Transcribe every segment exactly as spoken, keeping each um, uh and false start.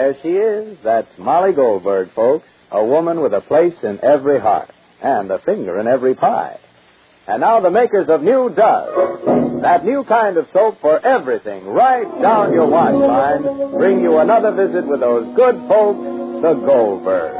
There she is. That's Molly Goldberg, folks. A woman with a place in every heart and a finger in every pie. And now the makers of New Duz, that new kind of soap for everything, right down your wash line, bring you another visit with those good folks, the Goldbergs.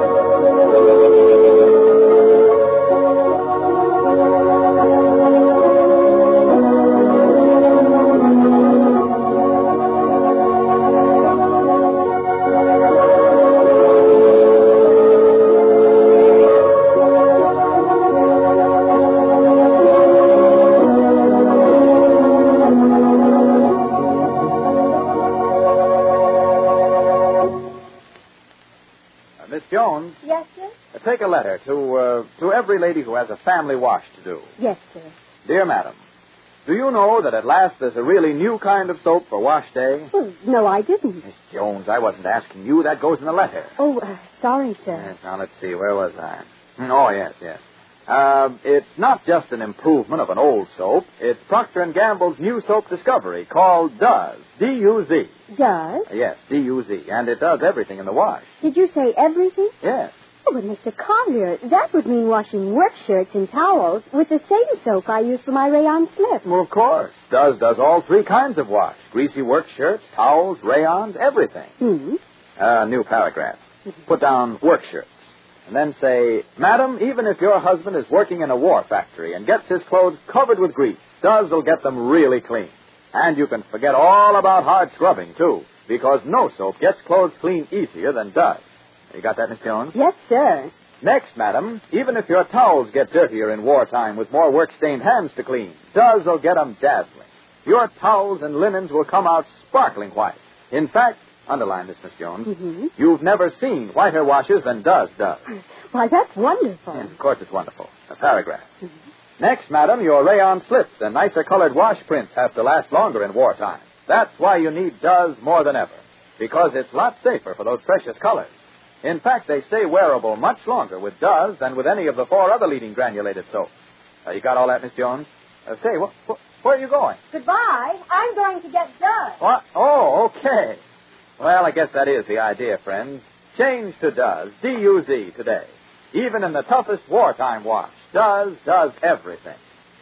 Jones? Yes, sir? Uh, take a letter to uh, to every lady who has a family wash to do. Yes, sir. Dear Madam, do you know that at last there's a really new kind of soap for wash day? Well, no, I didn't. Miss Jones, I wasn't asking you. That goes in the letter. Oh, uh, sorry, sir. Yes, now, let's see. Where was I? Oh, yes, yes. Uh, it's not just an improvement of an old soap. It's Procter and Gamble's new soap discovery called Duz. D U Z. Does? Yes, D U Z. And it does everything in the wash. Did you say everything? Yes. Oh, but Mister Collier, that would mean washing work shirts and towels with the same soap I use for my rayon slip. Well, of course. Duz does all three kinds of wash. Greasy work shirts, towels, rayons, everything. Hmm. Uh, new paragraph. Put down work shirts. And then say, Madam, even if your husband is working in a war factory and gets his clothes covered with grease, Duz will get them really clean. And you can forget all about hard scrubbing, too, because no soap gets clothes clean easier than Duz. You got that, Miss Jones? Yes, sir. Next, Madam, even if your towels get dirtier in wartime with more work-stained hands to clean, Duz will get them dazzling. Your towels and linens will come out sparkling white. In fact, underline this, Miss Jones. Mm-hmm. You've never seen whiter washes than Duz does. Why, that's wonderful. Yes, of course it's wonderful. A paragraph. Mm-hmm. Next, Madam, your rayon slips and nicer colored wash prints have to last longer in wartime. That's why you need Duz more than ever, because it's a lot safer for those precious colors. In fact, they stay wearable much longer with Duz than with any of the four other leading granulated soaps. Uh, you got all that, Miss Jones? Uh, say, wh- wh- where are you going? Goodbye. I'm going to get Duz. What? Oh, okay. Well, I guess that is the idea, friends. Change to Duz, D U Z, today. Even in the toughest wartime wash, Duz does everything.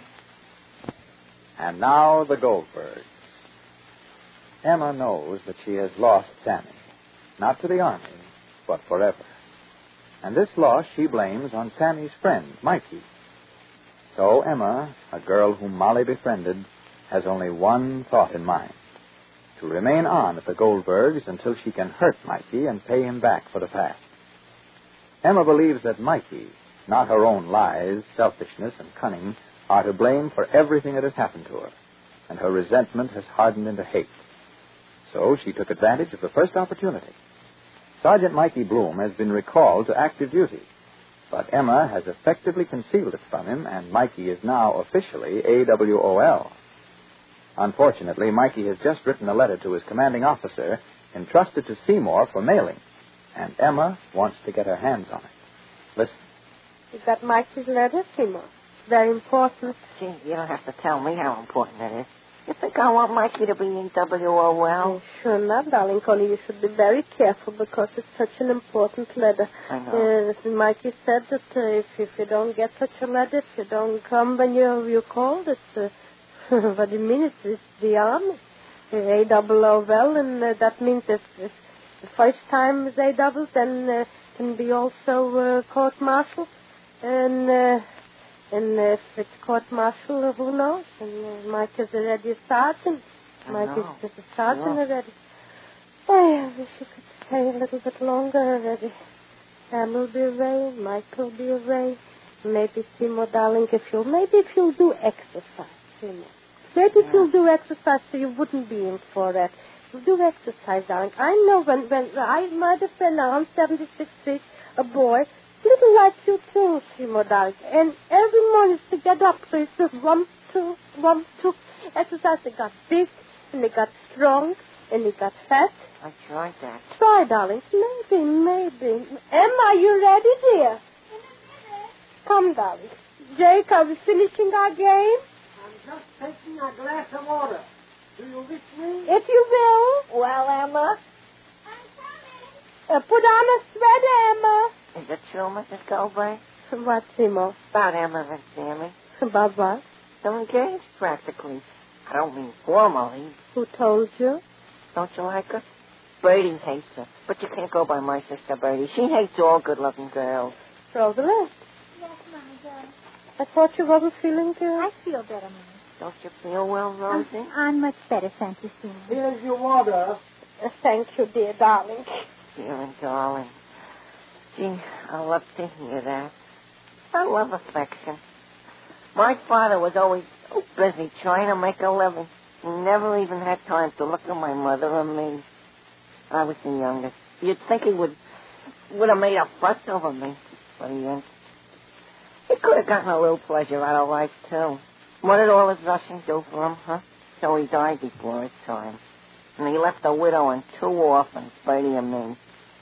And now the Goldbergs. Emma knows that she has lost Sammy. Not to the army, but forever. And this loss she blames on Sammy's friend, Mikey. So Emma, a girl whom Molly befriended, has only one thought in mind. To remain on at the Goldbergs until she can hurt Mikey and pay him back for the past. Emma believes that Mikey, not her own lies, selfishness, and cunning, are to blame for everything that has happened to her, and her resentment has hardened into hate. So she took advantage of the first opportunity. Sergeant Mikey Bloom has been recalled to active duty, but Emma has effectively concealed it from him, and Mikey is now officially A W O L. Unfortunately, Mikey has just written a letter to his commanding officer, entrusted to Seymour for mailing, and Emma wants to get her hands on it. Listen. You got Mikey's letter, Seymour? Very important. Gee, you don't have to tell me how important it is. You think I want Mikey to be in W O L? Oh, sure not, darling. Only you should be very careful because it's such an important letter. I know. Uh, Mikey said that uh, if, if you don't get such a letter, if you don't come when you're, you're called, it's... Uh, what do you mean? It's, it's the army. A double O L, and uh, that means if, if the first time is A double, then uh, can be also uh, court-martial. And uh, and if it's court-martial, uh, who knows? And uh, Mike is already a sergeant. I Mike know. is, is a sergeant I already. Oh, I wish you could stay a little bit longer already. Sam will be away, Mike will be away. Maybe, Seymour, darling, if you'll, maybe if you'll do exercise, Seymour. Maybe if you'll do exercise so you wouldn't be in for that. You'll do exercise, darling. I know when, when I might have been around seventy-six feet, a boy, little like you too, Seymour, darling. And every morning to get up, so it's just one, two, one, two. Exercise, they got big, and they got strong, and they got fat. I tried that. Try, darling. Maybe, maybe. Emma, are you ready, dear? Come, darling. Jake, are we finishing our game? I'm just taking a glass of water. Do you wish me? If you will. Well, Emma? I'm Uh, put on a sweater, Emma. Is it true, Missus Goldberg? What, Seymour? About Emma and Sammy. About what? They're engaged, practically. I don't mean formally. Who told you? Don't you like her? Bertie hates her. But you can't go by my sister, Bertie. She hates all good-looking girls. Rosalind? Yes, Mommy, darling. I thought you wasn't feeling good. I feel better, Mommy. Don't you feel well, Rosie? I'm, I'm much better, thank you, Seymour. Here's your water. Uh, thank you, dear darling. Dear and darling. Gee, I love to hear that. I love affection. My father was always so busy trying to make a living. He never even had time to look at my mother or me. I was the youngest. You'd think he would would have made a fuss over me, but he didn't. He could have gotten a little pleasure out of life, too. What did all his Russians do for him, huh? So he died before his time. And he left a widow and two orphans, Bertie and me.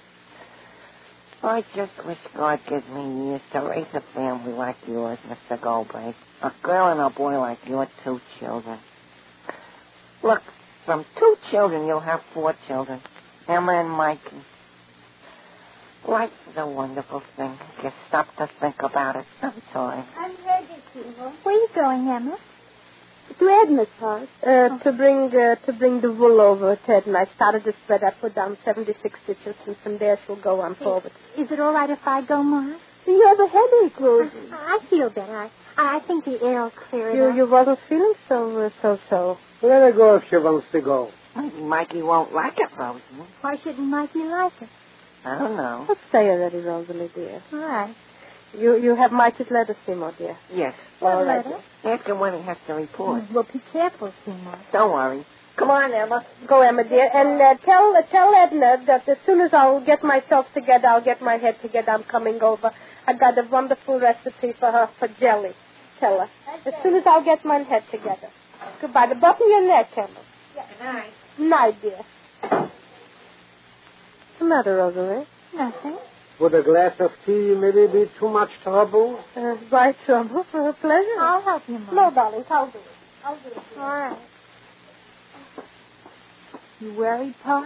I just wish God gives me years to raise a family like yours, Mister Goldberg. A girl and a boy like your two children. Look, from two children, you'll have four children. Emma and Mikey. Life is a wonderful thing. You stop to think about it sometime. I'm ready, Seymour. Where are you going, Emma? To Edna's house. Uh, to bring uh, to bring the wool over to Edna. I started the spread. I put down seventy-six stitches, and from there she'll go on forward. Is it all right if I go, Ma? You have a headache, Rosie. I, I feel better. I, I think the air will clear it You up. you wasn't feeling so uh, so so. Let her go if she wants to go. Maybe Mikey won't like it, Rosie. Why shouldn't Mikey like it? I don't know. Let's say already, Rosalie, dear. All right. You you have Mikey's letter, Seymour, dear. Yes. All right. letter? Ask him when he has to report. Well, be careful, Seymour. Don't worry. Come on, Emma. Go, Emma, dear, and uh, tell uh, tell Edna that as soon as I'll get myself together, I'll get my head together. I'm coming over. I got a wonderful recipe for her for jelly. Tell her as soon as I'll get my head together. Goodbye. The button your neck, Emma. Good night. Night, dear. What's the matter, Rosalie? Nothing. Would a glass of tea maybe be too much trouble? Uh, why trouble? For her pleasure. I'll help you, Ma. No, darling, I'll do it. I'll do it. All right. You worried, Pa?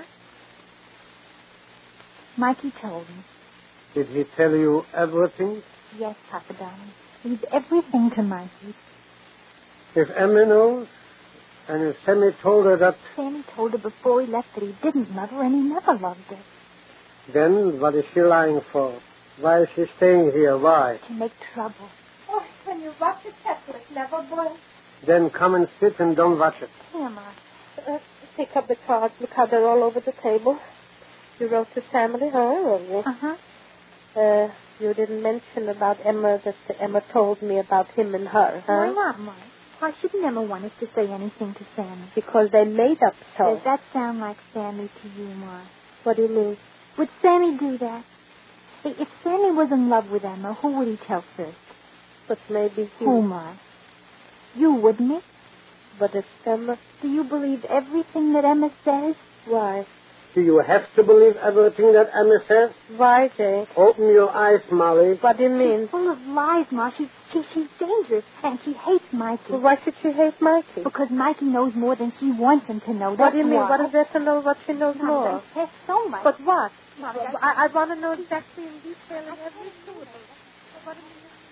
Mikey told me. Did he tell you everything? Yes, Papa darling. Leave everything to Mikey. If Emma knows, and if Sammy told her that, Sammy told her before he left that he didn't love her and he never loved her. then what is she lying for? Why is she staying here? Why? To make trouble. Oh, when you watch a kettle, it never boils. Then come and sit and don't watch it. Emma. Uh, pick up the cards. Look how they're all over the table. You wrote to Sammy, huh, Rosie? Uh-huh. Uh, you didn't mention about Emma that Emma told me about him and her, huh? Why not, Ma? Why shouldn't Emma want us to say anything to Sammy? Because they made up so. Does that sound like Sammy to you, Ma? What do you mean? Would Sammy do that? Hey, if Sammy was in love with Emma, who would he tell first? But maybe he... Who, Ma? You, wouldn't he? But it's Emma. Do you believe everything that Emma says? Why? Do you have to believe everything that Emma says? Why, Jay? Open your eyes, Molly. What do you mean? She's full of lies, Ma. She, she, she's dangerous, and she hates Mikey. Well, why should she hate Mikey? Because Mikey knows more than she wants him to know. What That's do you mean? why. What is there to know what she knows Mom, more? don't test so much. But what? Mom, Well, don't- I, I want to know exactly in detail in every student. What do you mean?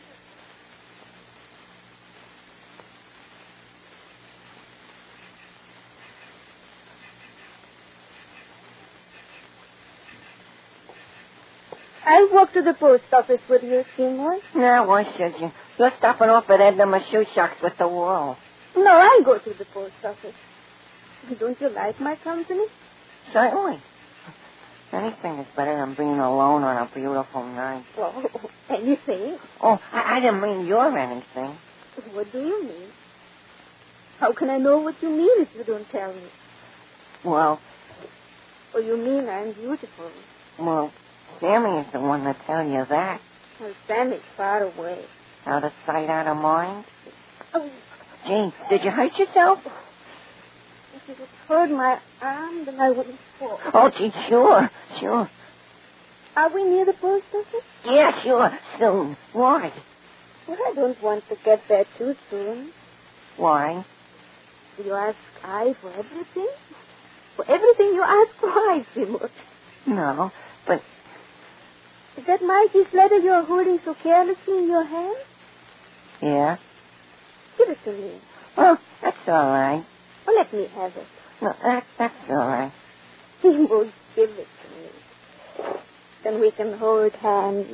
I'll walk to the post office with you, Seymour. Now, why should you? You're stopping off at Edna Mashushock's with the wall. No, I'll go to the post office. Don't you like my company? Certainly. Anything is better than being alone on a beautiful night. Well, anything. Oh, I, I didn't mean you're anything. What do you mean? How can I know what you mean if you don't tell me? Well, Oh, you mean I'm beautiful. well, Sammy is the one to tell you that. Well, Sammy's far away. Out of sight, out of mind. Oh, Gee, did you hurt yourself? if you had hurt my arm, then I wouldn't fall. Oh, gee, sure, sure. Are we near the post office? Yeah, sure, soon. Why? Well, I don't want to get there too soon. Why? You ask I for everything? For everything you ask for I, Seymour. No, But... Is that Mikey's letter you're holding so carelessly in your hand? Yeah? Give it to me. Oh, that's all right. Oh, let me have it. No, that, that's all right. He won't give it to me. Then we can hold hands.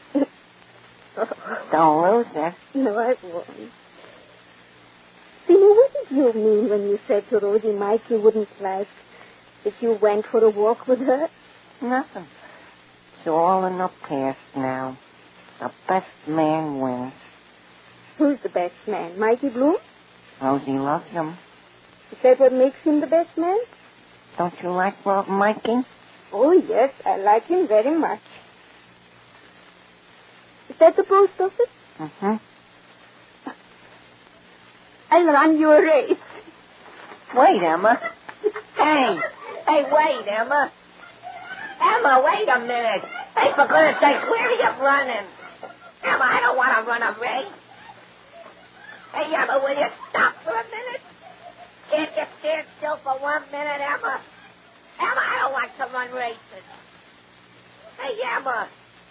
Don't lose it. No, I won't. Seymour, what did you mean when you said to Rosie Mikey wouldn't like if you went for a walk with her? Nothing. It's all in the past now. The best man wins. Who's the best man? Mikey Bloom? Rosie loves him. Is that what makes him the best man? Don't you like Lord Mikey? Oh, yes, I like him very much. Is that the post office? Mm-hmm. I'll run you a race. Wait, Emma. Hey. Hey, wait, Emma. Emma, wait a minute. Hey, for goodness sake, where are you running? Emma, I don't want to run a race. Hey, Emma, will you stop for a minute? Can't you stand still for one minute, Emma? Emma, I don't want to run races. Hey, Emma.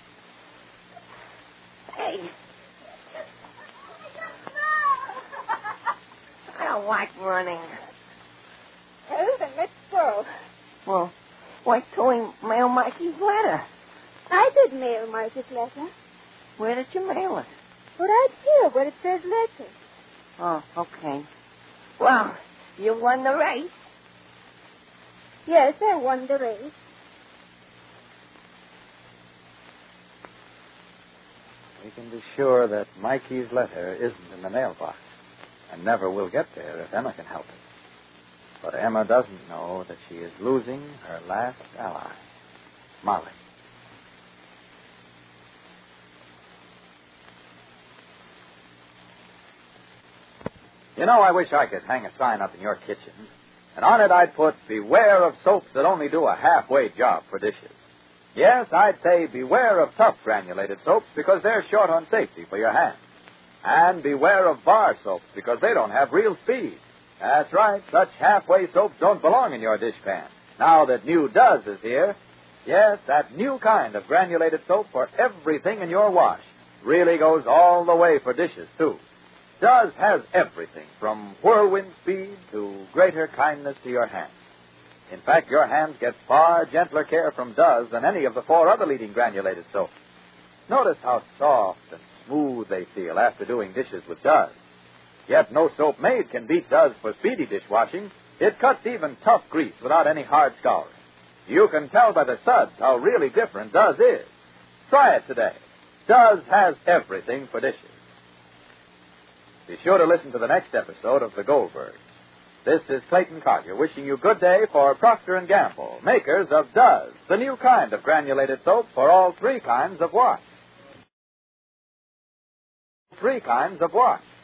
Hey. I don't like running. Well, then let's go. Well, why till we mail Mikey's letter? I did mail Mikey's letter. Where did you mail it? Right here, where it says letter. Oh, okay. Well, you won the race. Yes, I won the race. We can be sure that Mikey's letter isn't in the mailbox and never will get there if Emma can help it. But Emma doesn't know that she is losing her last ally, Molly. You know, I wish I could hang a sign up in your kitchen, and on it I'd put, beware of soaps that only do a halfway job for dishes. Yes, I'd say beware of tough granulated soaps because they're short on safety for your hands. And beware of bar soaps because they don't have real speed. That's right, such halfway soaps don't belong in your dishpan. Now that New Does is here, yes, that new kind of granulated soap for everything in your wash really goes all the way for dishes, too. Does has everything from whirlwind speed to greater kindness to your hands. In fact, your hands get far gentler care from Does than any of the four other leading granulated soaps. Notice how soft and smooth they feel after doing dishes with Does. Yet no soap made can beat Does for speedy dishwashing. It cuts even tough grease without any hard scouring. You can tell by the suds how really different Does is. Try it today. Does has everything for dishes. Be sure to listen to the next episode of The Goldbergs. This is Clayton Collier wishing you good day for Procter and Gamble, makers of Does, the new kind of granulated soap for all three kinds of wash. Three kinds of wash.